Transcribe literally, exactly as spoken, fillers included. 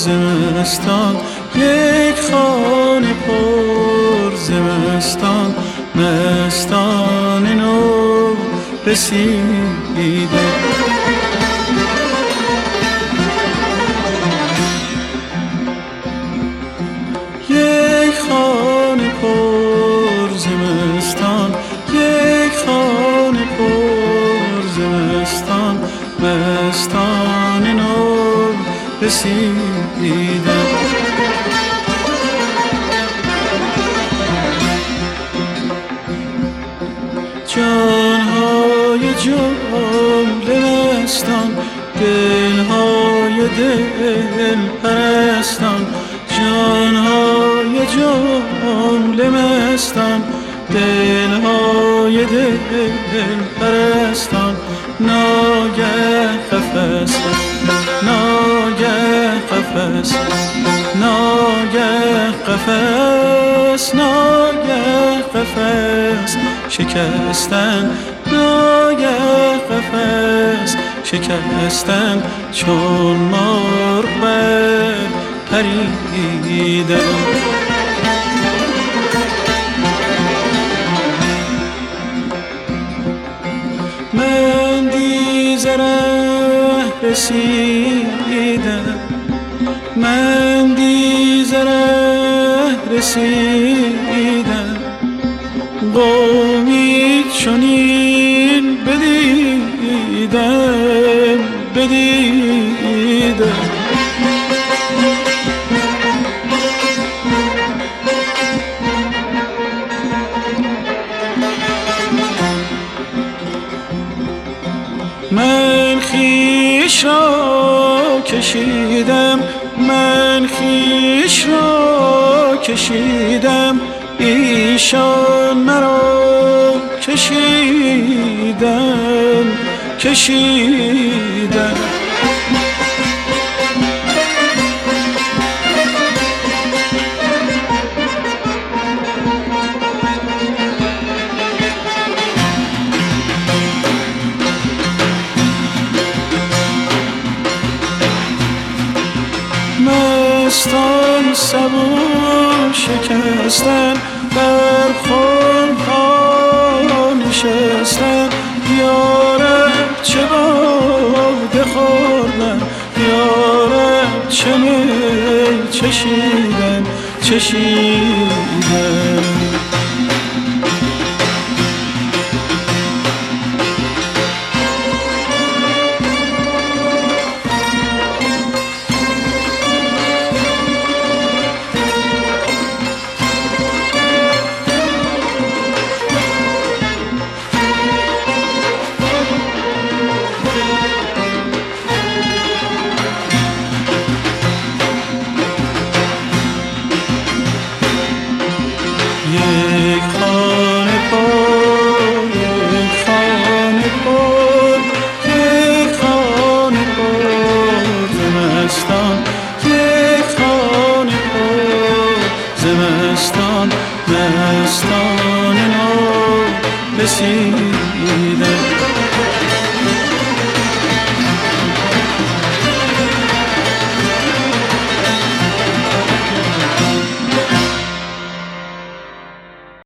زمستان، یک خانه پر زمستان، مستان نو رسیده. یک خانه پر زمستان، یک خانه پر زمستان، مستان نو رسیده. جانهای جمله مستان، دلهای دل پرستان، جانهای جمله مستان، دلهای دل پرستان، ناگه قفس ناگه قفس ناگه قفس ناگه قفس شکستن، ناگه قفس شکستن، چون مرغ بر پریدن. من دیزه ره رسیدم، من دیزه ره رسیدم، قومی چنین بدیدم بدیدم. من خویش را کشیدم، من خویش را کشیدم، ایشان مرا کشیدن کشیدن. مستان سبو شکستن، در خانها نشستن، یارب چه باده خوردن، یارب چه می چشیدن چشیدن. یک خانه پر، یک خانه پر، یک خانه پر زمستان، یک خانه پر زمستان، مستان نو رسیده.